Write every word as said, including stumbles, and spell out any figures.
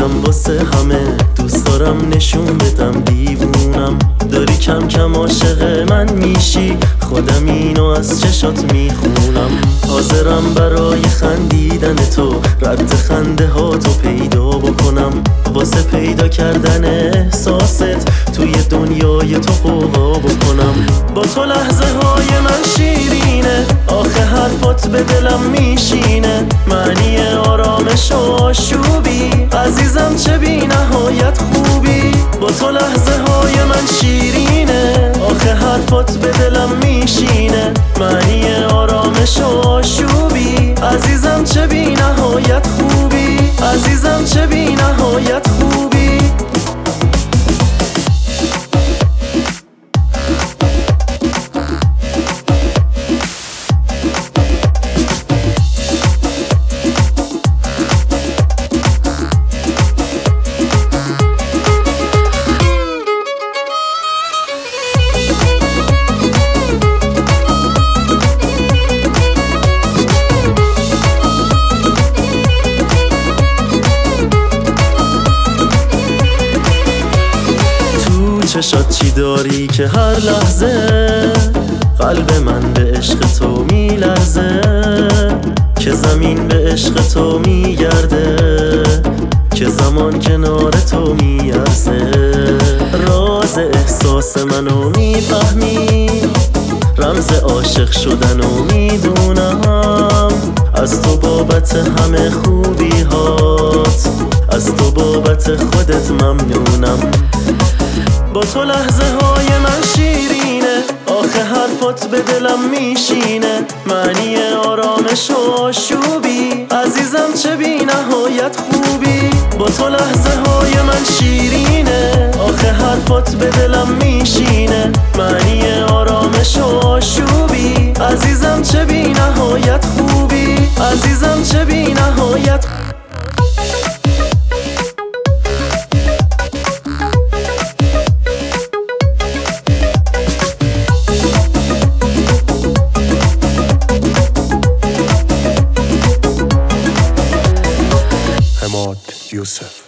بگم واسه همه، دوست دارم نشون بدم دیوونم. داری کم کم عاشق من میشی، خودم اینو از چشات میخونم. حاضرم برای خندیدن تو رد خنده ها تو پیدا بکنم، واسه پیدا کردن احساست توی دنیای تو قوا بکنم. با تو لحظه های من شیرینه، آخه حرفات به دلم میشینه. معنی آرامش و آشوبی، عزیزم چه بی نهایت خوبی. با تو لحظه های من شیرینه، آخه حرفات به دلم میشینه. معنی آرامش و آشوبی، عزیزم چه بی نهایت خوبی. عزیزم چه بی نهایت خوبی. چشات چی داری که هر لحظه قلب من به عشق تو میلرزه، که زمین به عشق تو میگرده، که زمان کنار تو میارزه. راز احساس منو میفهمی، رمز عاشق شدنو میدونم. از تو بابت همه خوبی هات، از تو بابت خودت ممنونم. با تو لحظه های من شیرینه، آخه حرفات به دلم میشینه. معنی آرامش و آشوبی، عزیزم چه بی نهایت خوبی. با تو لحظه های من شیرینه، آخه حرفات به دلم میشینه. معنی آرامش و آشوبی، عزیزم چه بی نهایت خوبی. عزیزم چه بی نهایت خوبی. Hamad Youssef.